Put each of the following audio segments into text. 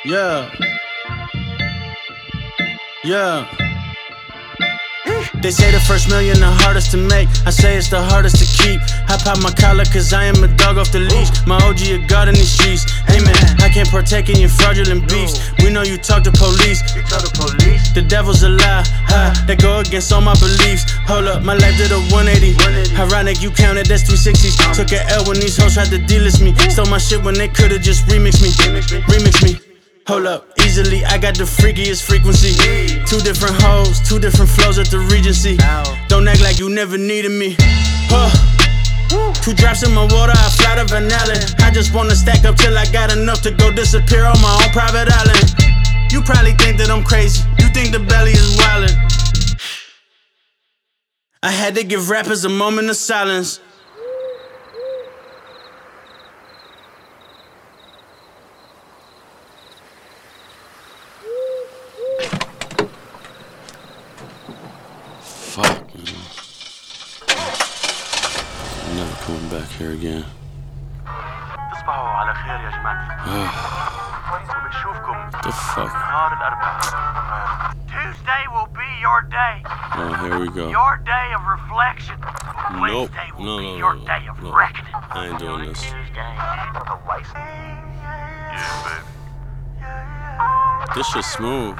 Yeah. Yeah. They say the first million the hardest to make. I say it's the hardest to keep. I pop my collar cause I am a dog off the leash. My OG a god in these streets. Amen. I can't partake in your fraudulent beefs. We know you talk to police. The devil's a lie, that go against all my beliefs. Hold up, my life did a 180. Ironic, you counted, that's 360s. Took an L when these hoes tried to delist me. Stole my shit when they could've just remixed me. Remix me. Hold up, easily, I got the freakiest frequency. Two different hoes, two different flows at the Regency. Don't act like you never needed me. Two drops in my water, I fly to Van Allen. I just wanna stack up till I got enough to go disappear on my own private island. You probably think that I'm crazy, you think the belly is wildin'. I had to give rappers a moment of silence. Fuck, man. I'm never coming back here again. تصبحوا على خير يا جماعة. وبنشوفكم The fuck? نهار الأربعاء. Tuesday will be your day. Oh, here we go. Your day of reflection. Nope. Wednesday will No, be no, your no, day of no. reckoning. I ain't doing this. Tuesday. Yeah, baby. This shit's smooth.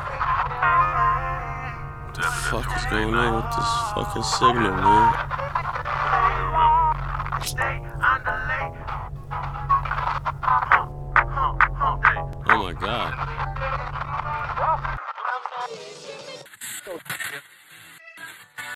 What the fuck is going on with this fucking signal, man? Oh my god.